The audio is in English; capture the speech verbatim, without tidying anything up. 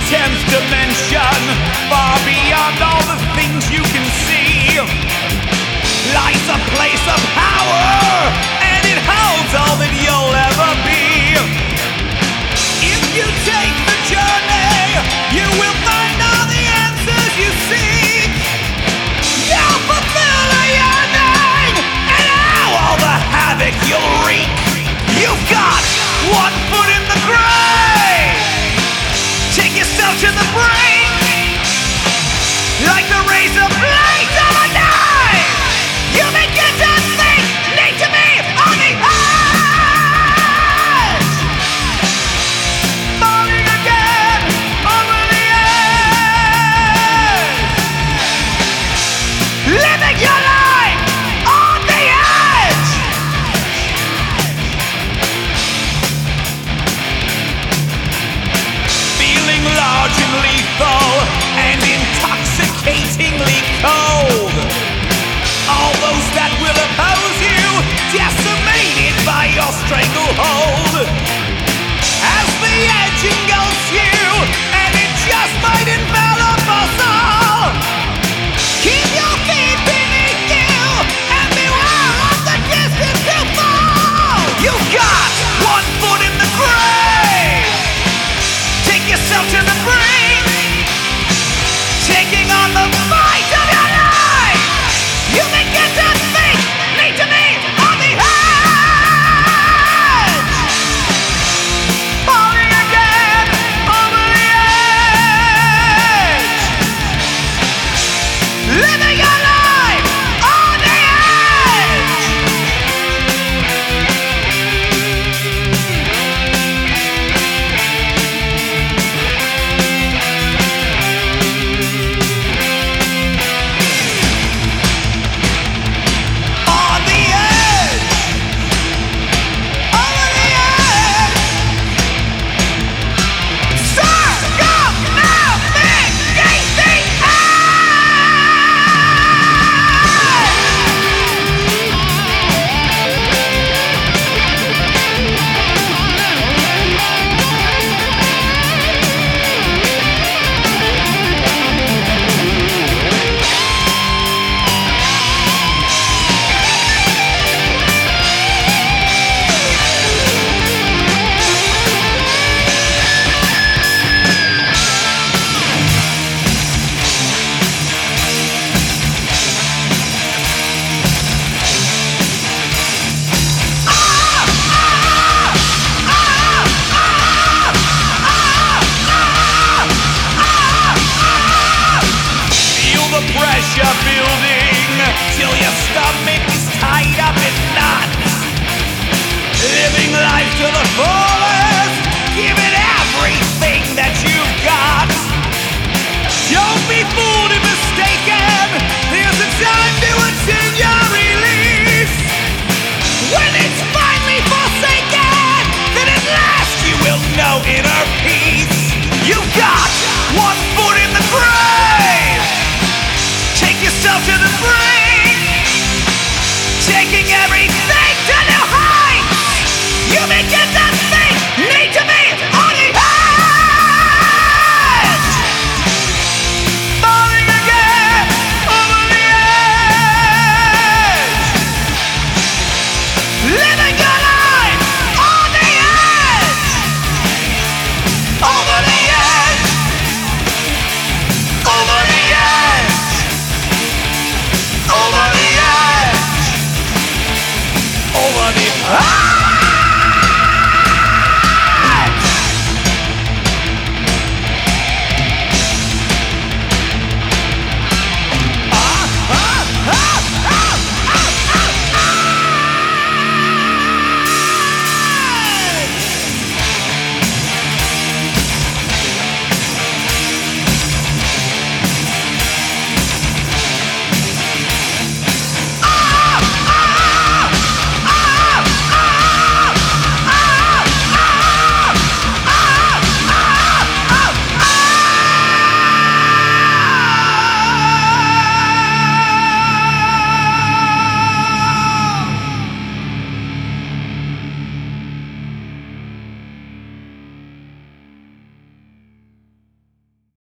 tenth dimension, far beyond all the things you can see, lies a place of power, and it holds all that you'll ever be. If you take the journey, you will find all the answers you seek. You'll fulfill a yearning, and now all the havoc you'll wreak. You've got one foot in the grave. Take yourself to the brink, like the razor blades of a knife. You begin to think, need to be on the edge, falling again over the edge, living your life on the edge. Feeling large and lethal and intoxicatingly cold. All those that will oppose you, decimated by your stranglehold. As the edge engulfs you, and it just might envelop us all. Keep your feet beneath you, and beware of the distance you fall. You've got one foot in the grave. Take yourself to the brink, taking on the fight of your life. You begin to think, need to be on the edge, falling again over the edge, living your life on the edge. On the edge, over the edge, circumnavigate the Feel the pressure building till your stomach is tied up in knots. Living life to the fullest, give it everything that you've got. Don't be fooled and mistaken, there's a time to attend your release. When it's finally forsaken, then at last you will know inner peace. You've got one foot in the